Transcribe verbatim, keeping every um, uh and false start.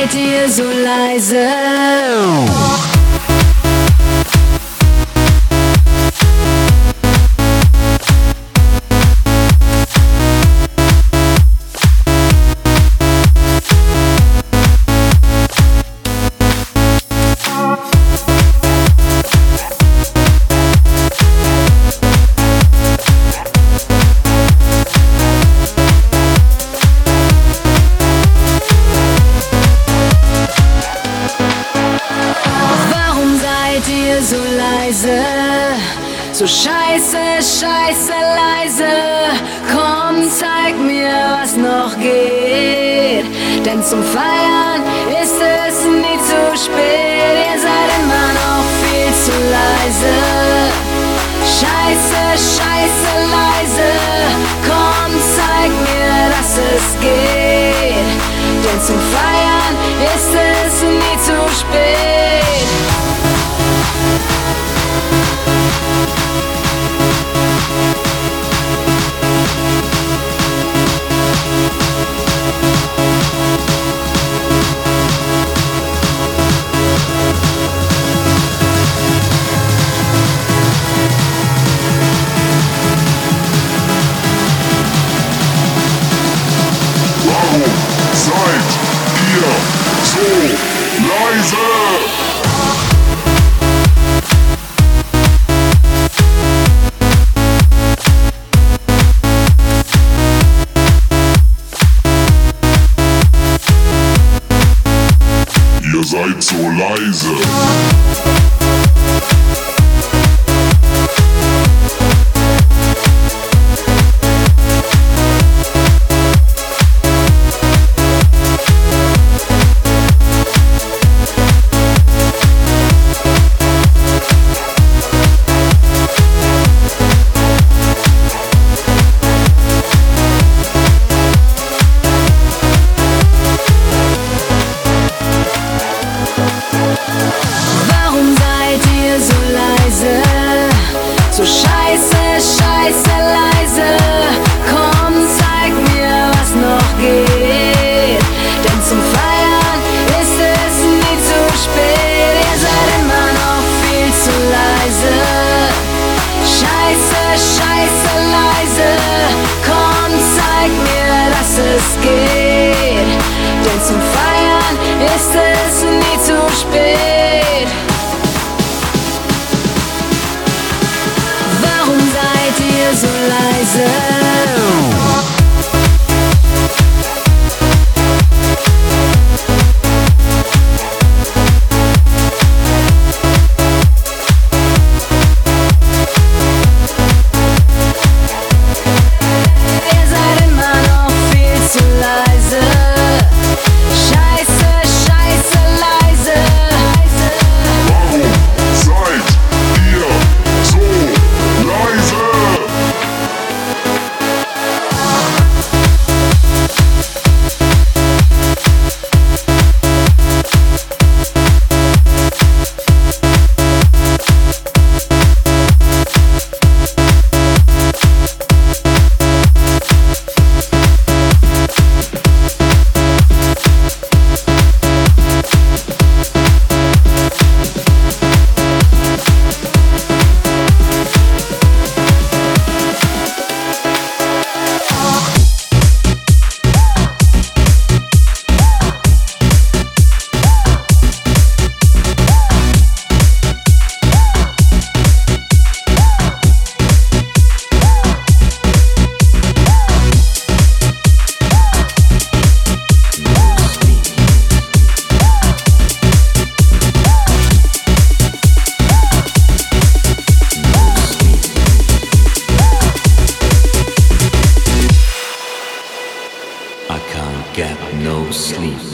seid ihr so leise? So leise, so scheiße, scheiße leise. Komm, zeig mir, was noch geht, denn zum Feiern ist es nie zu spät. Ihr seid immer noch viel zu leise. Scheiße, scheiße leise. Komm, zeig mir, dass es geht, denn zum Feiern ist es nie zu spät. Seid ihr so leise? Ihr seid so leise. So scheiße, scheiße leise. Komm, zeig mir, was noch geht, denn zum Feiern ist es nie zu spät. Ihr seid immer noch viel zu leise. Scheiße, scheiße leise. Komm, zeig mir, dass es geht, denn zum Feiern ist es nie zu spät. So leise. Get no sleep.